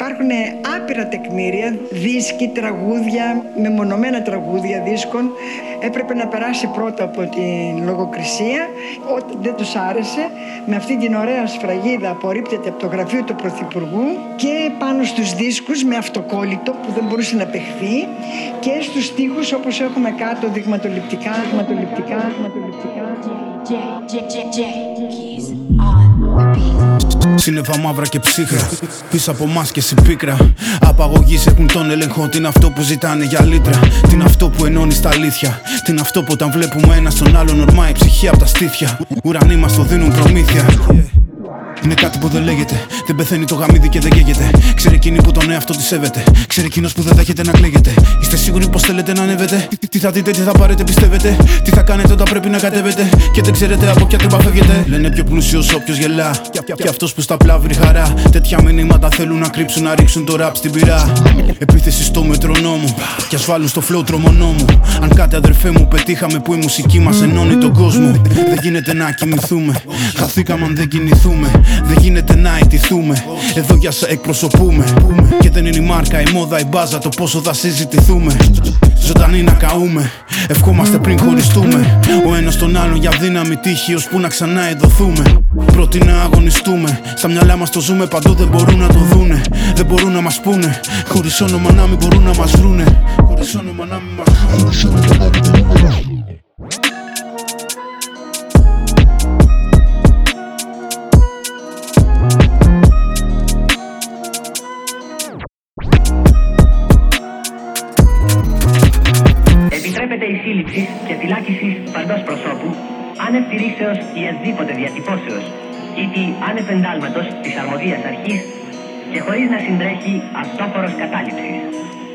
υπάρχουν άπειρα τεκμήρια, δίσκοι, τραγούδια, μεμονωμένα τραγούδια δίσκων. Έπρεπε να περάσει πρώτα από την λογοκρισία. Όταν δεν τους άρεσε, με αυτή την ωραία σφραγίδα απορρίπτεται από το γραφείο του Πρωθυπουργού και πάνω στους δίσκους με αυτοκόλλητο που δεν μπορούσε να παιχθεί και στους στίχους όπως έχουμε κάτω δειγματοληπτικά. Σύννεφα μαύρα και ψύχρα, πίσω από μάσκες η πίκρα. Απαγωγής έχουν τον έλεγχο. Τι είναι αυτό που ζητάνε για λίτρα? Τι είναι αυτό που ενώνει στα αλήθεια? Τι είναι αυτό που όταν βλέπουμε ένα στον άλλον ορμάει η ψυχή από τα στήθια? Ουρανοί μας το δίνουν προμήθεια. Είναι κάτι που δεν λέγεται. Δεν πεθαίνει το γαμίδι και δεν καίγεται. Ξέρει εκείνη που τον εαυτό τη σέβεται. Ξέρει εκείνος που δεν δέχεται να κλαίγεται. Είστε σίγουροι πως θέλετε να ανέβετε? Τι θα δείτε, τι θα πάρετε, πιστεύετε? Τι θα κάνετε όταν πρέπει να κατέβετε? Και δεν ξέρετε από ποια τρύπα φεύγετε. Λένε πιο πλούσιος όποιος γελά. Και αυτός που στα πλαύρη χαρά. Τέτοια μηνύματα θέλουν να κρύψουν, να ρίξουν το ραπ στην πυρά. Επίθεση στο μετρονόμο. Και ασφάλουν στο flow τρομονόμου. Αν κάτι αδερφέ μου πετύχαμε που η μουσική μας ενώνει τον κόσμο. Δεν γίνεται να κοιμηθούμε. Χαθήκαμε αν δεν κινηθούμε. Δεν γίνεται να ιτηθούμε. Εδώ για σε εκπροσωπούμε. Και δεν είναι η μάρκα, η μόδα, η μπάζα, το πόσο θα συζητηθούμε. Ζωντανοί να καούμε. Ευχόμαστε πριν χωριστούμε. Ο ένας τον άλλον για δύναμη τύχη, ώσπου να ξανά εδωθούμε. Πρώτοι να αγωνιστούμε. Στα μυαλά μας το ζούμε, παντού δεν μπορούν να το δούνε. Δεν μπορούν να μας πούνε. Χωρίς όνομα να μην μπορούν να μας βρούνε. Χωρίς όνομα να μην μας βρούνε. Επιτρέπεται η σύλληψη και φυλάκιση παντός προσώπου, άνευ τηρήσεως ή εσδήποτε διατυπώσεως, ή τη άνευ εντάλματος της αρμοδίας αρχής και χωρίς να συντρέχει αυτόφορος κατάληψης.